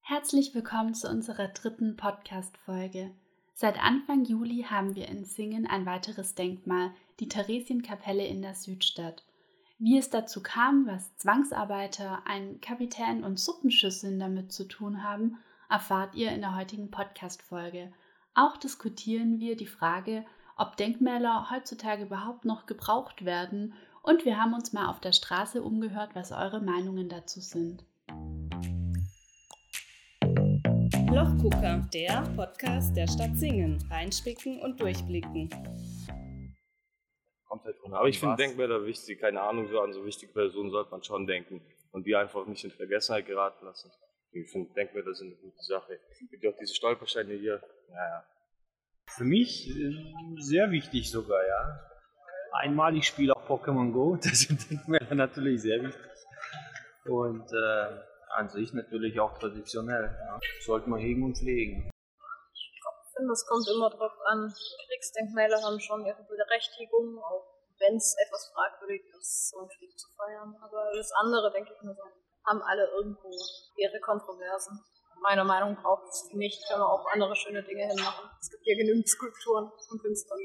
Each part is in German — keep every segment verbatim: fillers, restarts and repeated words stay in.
Herzlich willkommen zu unserer dritten Podcast-Folge. Seit Anfang Juli haben wir in Singen ein weiteres Denkmal, die Theresienkapelle in der Südstadt. Wie es dazu kam, was Zwangsarbeiter, ein Kapitän und Suppenschüsseln damit zu tun haben, erfahrt ihr in der heutigen Podcast-Folge. Auch diskutieren wir die Frage, ob Denkmäler heutzutage überhaupt noch gebraucht werden, und wir haben uns mal auf der Straße umgehört, was eure Meinungen dazu sind. Lochgucker, der Podcast der Stadt Singen. Reinspicken und durchblicken. Kommt halt Aber ich finde Denkmäler wichtig, keine Ahnung, so an so wichtige Personen sollte man schon denken und die einfach nicht in Vergessenheit geraten lassen. Ich finde Denkmäler sind eine gute Sache. Es gibt ja auch diese Stolpersteine hier. Naja. Für mich sehr wichtig sogar, ja. Einmal, ich spiele auch Pokémon Go, das sind Denkmäler natürlich sehr wichtig. Und äh, an sich natürlich auch traditionell. Ja. Sollte man hegen und pflegen. Ich finde, es kommt immer drauf an. Kriegsdenkmäler haben schon ihre Berechtigung, auch wenn es etwas fragwürdig ist, so einen Krieg zu feiern. Aber das andere, denke ich mir so, haben alle irgendwo ihre Kontroversen. Meiner Meinung nach braucht es nicht, können wir auch andere schöne Dinge hinmachen. Es gibt hier genügend Skulpturen und Künstler.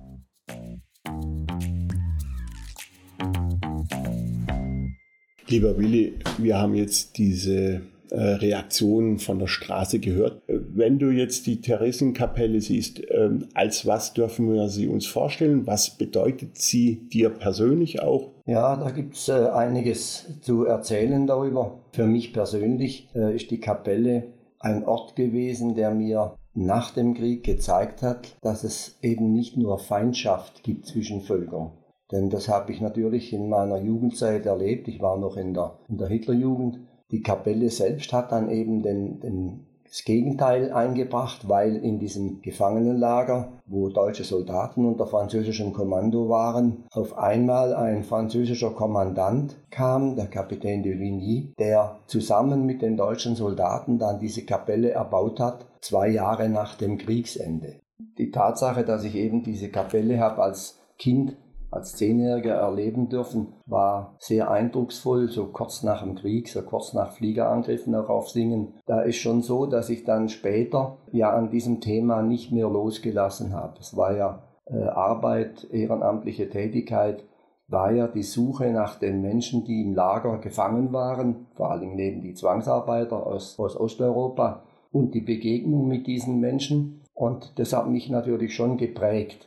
Lieber Willi, wir haben jetzt diese äh, Reaktionen von der Straße gehört. Wenn du jetzt die Theresienkapelle siehst, äh, als was dürfen wir sie uns vorstellen? Was bedeutet sie dir persönlich auch? Ja, da gibt es äh, einiges zu erzählen darüber. Für mich persönlich äh, ist die Kapelle ein Ort gewesen, der mir nach dem Krieg gezeigt hat, dass es eben nicht nur Feindschaft gibt zwischen Völkern. Denn das habe ich natürlich in meiner Jugendzeit erlebt. Ich war noch in der, in der Hitlerjugend. Die Kapelle selbst hat dann eben den, den, das Gegenteil eingebracht, weil in diesem Gefangenenlager, wo deutsche Soldaten unter französischem Kommando waren, auf einmal ein französischer Kommandant kam, der Kapitän de Vigny, der zusammen mit den deutschen Soldaten dann diese Kapelle erbaut hat, zwei Jahre nach dem Kriegsende. Die Tatsache, dass ich eben diese Kapelle habe als Kind als Zehnjähriger erleben dürfen, war sehr eindrucksvoll, so kurz nach dem Krieg, so kurz nach Fliegerangriffen auch auf Singen. Da ist schon so, dass ich dann später ja an diesem Thema nicht mehr losgelassen habe. Es war ja äh, Arbeit, ehrenamtliche Tätigkeit, war ja die Suche nach den Menschen, die im Lager gefangen waren, vor allem neben die Zwangsarbeiter aus, aus Osteuropa, und die Begegnung mit diesen Menschen. Und das hat mich natürlich schon geprägt.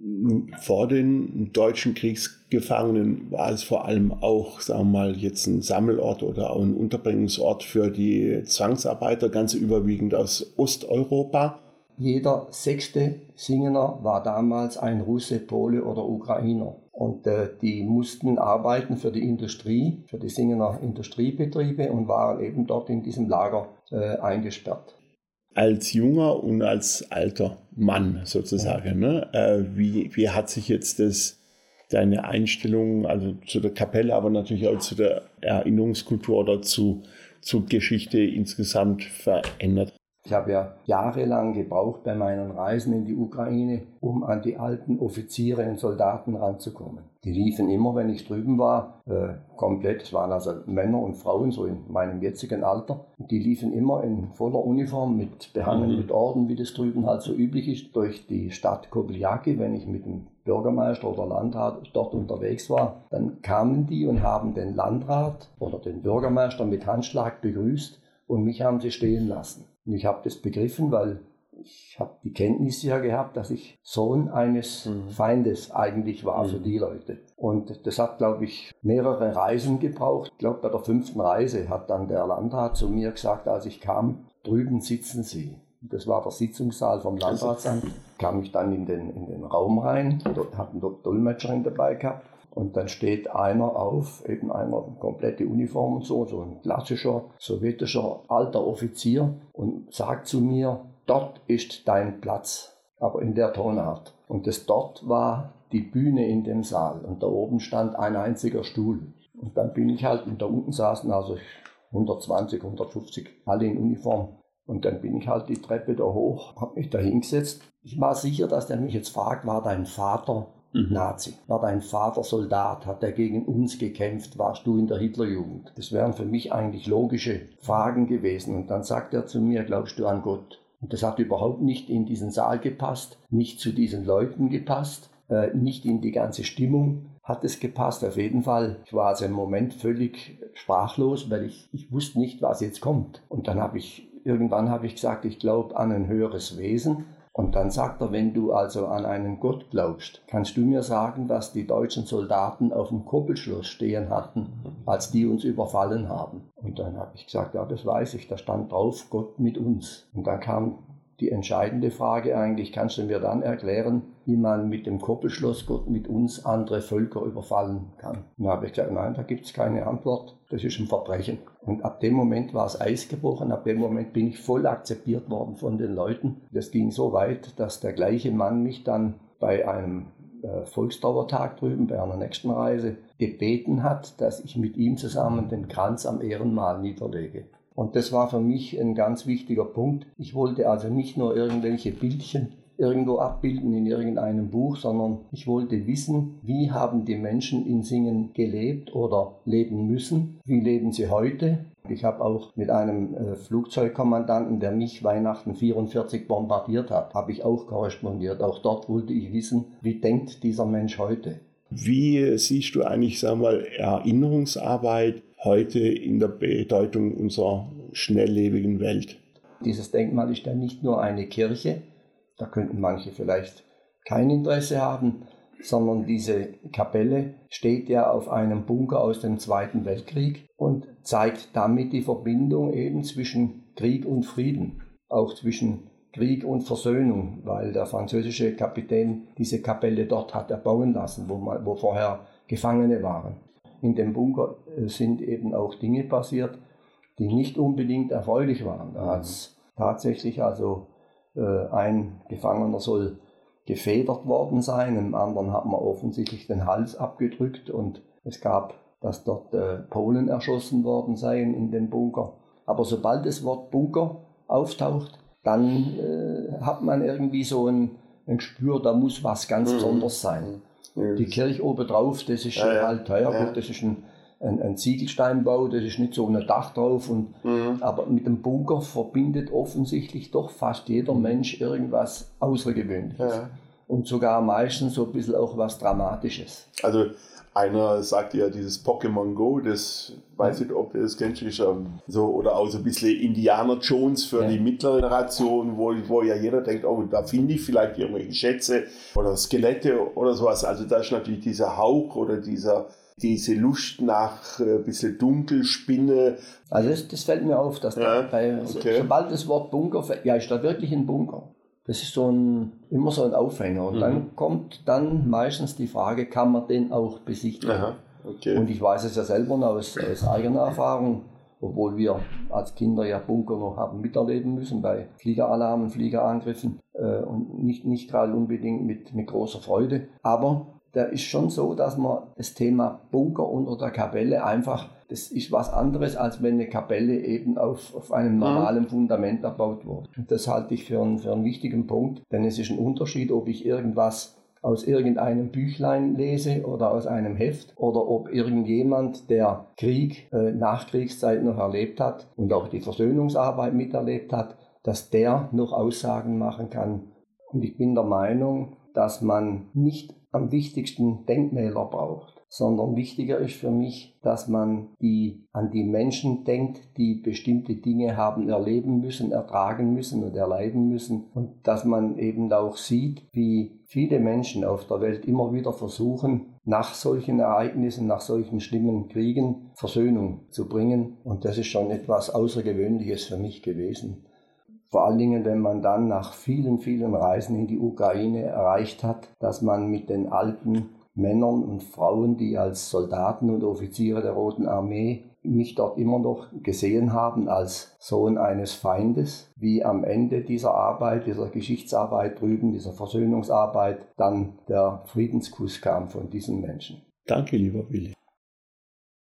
Vor den deutschen Kriegsgefangenen war es vor allem auch, sagen wir mal, jetzt ein Sammelort oder auch ein Unterbringungsort für die Zwangsarbeiter, ganz überwiegend aus Osteuropa. Jeder sechste Singener war damals ein Russe, Pole oder Ukrainer. Und äh, die mussten arbeiten für die Industrie, für die Singener Industriebetriebe und waren eben dort in diesem Lager äh, eingesperrt. Als junger und als alter Mann sozusagen, ja. ne? Äh, wie, wie hat sich jetzt das, deine Einstellung, also zu der Kapelle, aber natürlich auch zu der Erinnerungskultur oder zu, zur Geschichte insgesamt verändert? Ich habe ja jahrelang gebraucht bei meinen Reisen in die Ukraine, um an die alten Offiziere und Soldaten ranzukommen. Die liefen immer, wenn ich drüben war, äh, komplett, es waren also Männer und Frauen, so in meinem jetzigen Alter, die liefen immer in voller Uniform, mit behangen mhm. mit Orden, wie das drüben halt so üblich ist, durch die Stadt Kobyliaki, wenn ich mit dem Bürgermeister oder Landrat dort unterwegs war. Dann kamen die und haben den Landrat oder den Bürgermeister mit Handschlag begrüßt und mich haben sie stehen lassen. Und ich habe das begriffen, weil ich habe die Kenntnis ja gehabt, dass ich Sohn eines mhm. Feindes eigentlich war mhm. für die Leute. Und das hat, glaube ich, mehrere Reisen gebraucht. Ich glaube, bei der fünften Reise hat dann der Landrat zu mir gesagt, als ich kam, drüben sitzen Sie. Das war der Sitzungssaal vom Landratsamt. Kam ich dann in den, in den Raum rein, dort hatten dort Dolmetscherin dabei gehabt. Und dann steht einer auf, eben einer komplette Uniform und so, so ein klassischer sowjetischer alter Offizier und sagt zu mir, dort ist dein Platz, aber in der Tonart. Und das dort war die Bühne in dem Saal und da oben stand ein einziger Stuhl. Und dann bin ich halt, und da unten saßen also hundertzwanzig, hundertfünfzig, alle in Uniform. Und dann bin ich halt die Treppe da hoch, habe mich da hingesetzt. Ich war sicher, dass der mich jetzt fragt, war dein Vater mhm. Nazi? War dein Vater Soldat? Hat er gegen uns gekämpft? Warst du in der Hitlerjugend? Das wären für mich eigentlich logische Fragen gewesen. Und dann sagt er zu mir, glaubst du an Gott? Und das hat überhaupt nicht in diesen Saal gepasst, nicht zu diesen Leuten gepasst, äh, nicht in die ganze Stimmung hat es gepasst. Auf jeden Fall, ich war also im Moment völlig sprachlos, weil ich, ich wusste nicht, was jetzt kommt. Und dann habe ich, irgendwann habe ich gesagt, ich glaube an ein höheres Wesen. Und dann sagt er, wenn du also an einen Gott glaubst, kannst du mir sagen, was die deutschen Soldaten auf dem Koppelschloss stehen hatten, als die uns überfallen haben? Und dann habe ich gesagt, ja, das weiß ich, da stand drauf, Gott mit uns. Und dann kam die entscheidende Frage eigentlich, kannst du mir dann erklären, wie man mit dem Koppelschloss Gott mit uns andere Völker überfallen kann? Und dann habe ich gesagt, nein, da gibt es keine Antwort, das ist ein Verbrechen. Und ab dem Moment war es Eis gebrochen, ab dem Moment bin ich voll akzeptiert worden von den Leuten. Das ging so weit, dass der gleiche Mann mich dann bei einem äh, Volkstrauertag drüben, bei einer nächsten Reise, gebeten hat, dass ich mit ihm zusammen den Kranz am Ehrenmal niederlege. Und das war für mich ein ganz wichtiger Punkt. Ich wollte also nicht nur irgendwelche Bildchen irgendwo abbilden in irgendeinem Buch, sondern ich wollte wissen, wie haben die Menschen in Singen gelebt oder leben müssen, wie leben sie heute. Ich habe auch mit einem äh, Flugzeugkommandanten, der mich Weihnachten vierundvierzig bombardiert hat, habe ich auch korrespondiert. Auch dort wollte ich wissen, wie denkt dieser Mensch heute. Wie siehst du eigentlich, sagen wir mal, Erinnerungsarbeit heute in der Bedeutung unserer schnelllebigen Welt? Dieses Denkmal ist ja nicht nur eine Kirche, da könnten manche vielleicht kein Interesse haben, sondern diese Kapelle steht ja auf einem Bunker aus dem Zweiten Weltkrieg und zeigt damit die Verbindung eben zwischen Krieg und Frieden, auch zwischen Krieg und Versöhnung, weil der französische Kapitän diese Kapelle dort hat erbauen lassen, wo, man, wo vorher Gefangene waren. In dem Bunker sind eben auch Dinge passiert, die nicht unbedingt erfreulich waren. Da hat es tatsächlich also äh, ein Gefangener soll gefedert worden sein, einem anderen hat man offensichtlich den Hals abgedrückt und es gab, dass dort äh, Polen erschossen worden seien in dem Bunker. Aber sobald das Wort Bunker auftaucht, dann äh, hat man irgendwie so ein, ein Gespür, da muss was ganz Besonderes sein. Die Kirche obendrauf, das ist ja, ja. halt teuer, ja. das ist ein, ein, ein Ziegelsteinbau, das ist nicht so ein Dach drauf. Und, mhm. Aber mit dem Bunker verbindet offensichtlich doch fast jeder Mensch irgendwas Außergewöhnliches. Ja. Und sogar meistens so ein bisschen auch was Dramatisches. Also einer sagt ja dieses Pokémon Go, das weiß nicht, ob du das kennst, ist so, oder auch so ein bisschen Indiana Jones für ja. die mittlere Generation, wo, wo ja jeder denkt, oh, da finde ich vielleicht irgendwelche Schätze oder Skelette oder sowas. Also da ist natürlich dieser Hauch oder dieser, diese Lust nach ein bisschen Dunkelspinne. Also das, das fällt mir auf, dass ja, da bei, okay. sobald das Wort Bunker fällt, ja, ist da wirklich ein Bunker. Das ist so ein, immer so ein Aufhänger. Und mhm. dann kommt dann meistens die Frage, kann man den auch besichtigen? Aha, okay. Und ich weiß es ja selber noch aus, aus eigener Erfahrung, obwohl wir als Kinder ja Bunker noch haben miterleben müssen bei Fliegeralarmen, Fliegerangriffen äh, und nicht, nicht gerade unbedingt mit, mit großer Freude. Aber da ist schon so, dass man das Thema Bunker unter der Kapelle einfach, das ist was anderes, als wenn eine Kapelle eben auf, auf einem normalen Fundament erbaut wurde. Und das halte ich für einen, für einen wichtigen Punkt, denn es ist ein Unterschied, ob ich irgendwas aus irgendeinem Büchlein lese oder aus einem Heft oder ob irgendjemand, der Krieg, äh, Nachkriegszeit noch erlebt hat und auch die Versöhnungsarbeit miterlebt hat, dass der noch Aussagen machen kann. Und ich bin der Meinung, dass man nicht am wichtigsten Denkmäler braucht, sondern wichtiger ist für mich, dass man die, an die Menschen denkt, die bestimmte Dinge haben erleben müssen, ertragen müssen und erleiden müssen und dass man eben auch sieht, wie viele Menschen auf der Welt immer wieder versuchen, nach solchen Ereignissen, nach solchen schlimmen Kriegen Versöhnung zu bringen und das ist schon etwas Außergewöhnliches für mich gewesen. Vor allen Dingen, wenn man dann nach vielen, vielen Reisen in die Ukraine erreicht hat, dass man mit den alten Männern und Frauen, die als Soldaten und Offiziere der Roten Armee mich dort immer noch gesehen haben als Sohn eines Feindes, wie am Ende dieser Arbeit, dieser Geschichtsarbeit drüben, dieser Versöhnungsarbeit, dann der Friedenskuss kam von diesen Menschen. Danke, lieber Willi.